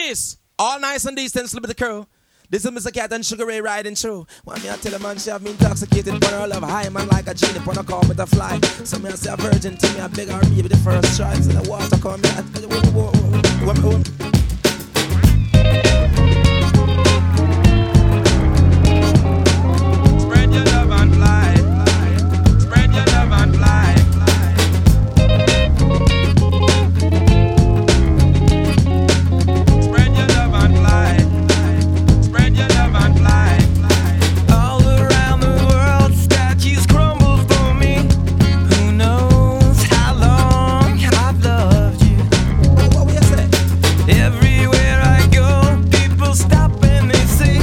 Peace. All nice and decent, slip the crew. This is Mr. Cat and Sugar Ray riding through. When me I tell a man she have me intoxicated, but her love high man like a genie, put a call with a fly. So me I say a virgin to me, I beg her baby the first try. So the water come me. Spread your love and fly. Spread your love and fly. Spread your love and fly. Spread your love and fly. All around the world, statues crumble for me. Who knows how long I've loved you? What will you say? Everywhere I go, people stop and they say,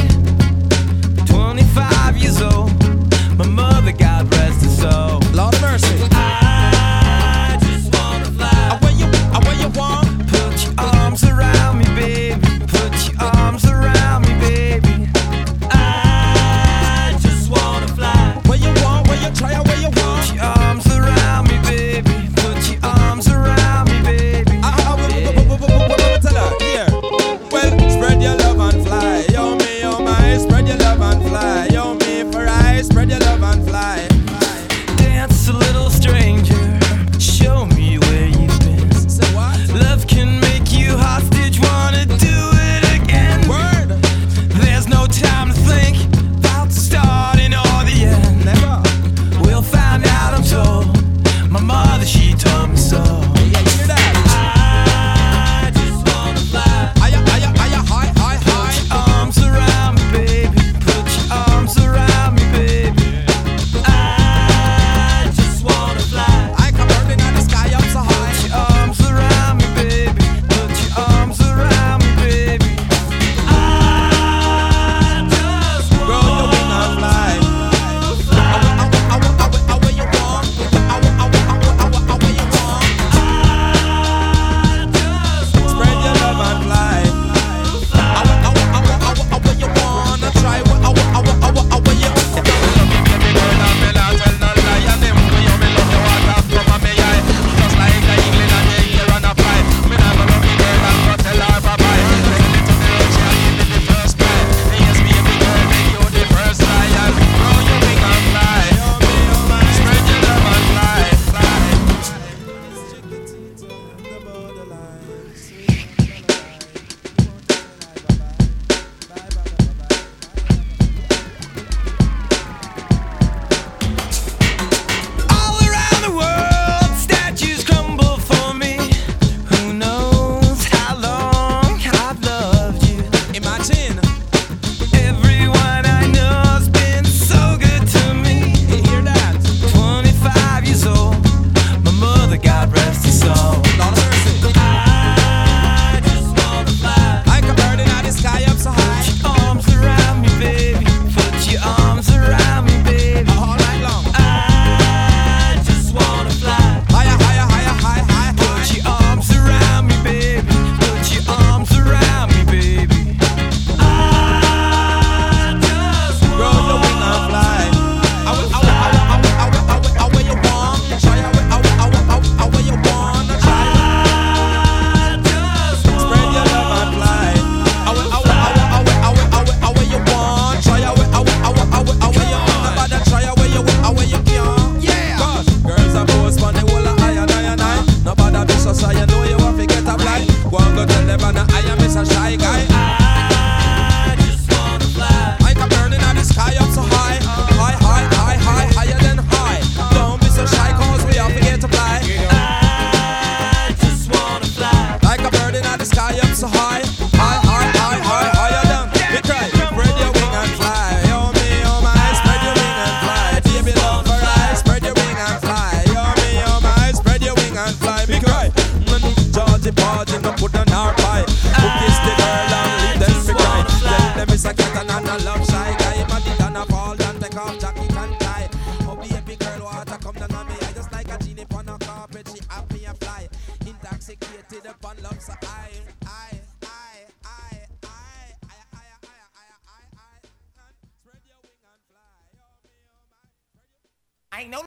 25 years old, my mother, God rest her soul. Lord of mercy. I just wanna fly. Where you want? Put your arms around me, baby. Put your arms around me, baby. I just wanna fly. Where you want? Where you try? Where you want? Put your arms around me, baby. Put your arms around me, baby. Tell her, here. Well, spread your love and fly. Yo, me, oh my, spread your love and fly. Yo, me, for I, spread your love and fly. Dance a little stranger. Show me where you've been. Say what? Love can make you hostage. Wanna do it again? Word. There's no time to think about the starting or the end. Never. We'll find out, I'm told. My mother, she told me so. Yeah, you hear that? I just wanna fly. Higher, high. Put your arms around me, baby. Put your arms around me, baby. I just wanna fly. I come burning on the sky up so high. Put your arms around me, baby. Put your arms around me, baby. I just Grow your wing and fly. Where you want? Where you want? Spread your love and fly. Where you wanna try? Where you? All around the world, statues crumble for me. Who knows how long I've loved you? Imagine. Everyone I know's been so good to me. You hear that? 25 years old, my mother, God rest her soul. Lord of mercy. I just wanna fly. I come burning on the sky up so high. Put your arms around me, baby. Put your arms around me, baby. All night long. I just wanna fly. Higher. Put your arms around me, baby. Put your arms around me, baby. I just Grow your wing and fly. Where you want? Try where you wanna try. Spread your love and fly. Where you want? Try where you nobody try where you can. Yeah. 'Cause girls are both on the whole of I. Nobody be so shy, you know you have to get a fly. Go and go tell them I am Mr. Shy Guy. I just wanna fly. I come burning on the sky up so high. Higher than high. Don't be so shy, cause we have to get to fly. I just wanna fly. Like a bird in the sky up so high. Higher than. We cry, spread your wing and fly. Oh me, oh my, spread your wing and fly. Baby love for I, spread your wing and fly. Oh me, oh my, spread your wing and fly. We cry, Georgie Porgy, no put on our pie. Who kiss the girl and leave them to cry. Tell them it's a cat and a love shy guy. But it done a fall and take off jacket and tie. Oh baby girl, water come down on me. I just like a genie on a carpet. She have me a fly. Intoxicated upon love so I. Spread your wing and fly. Oh me, oh my.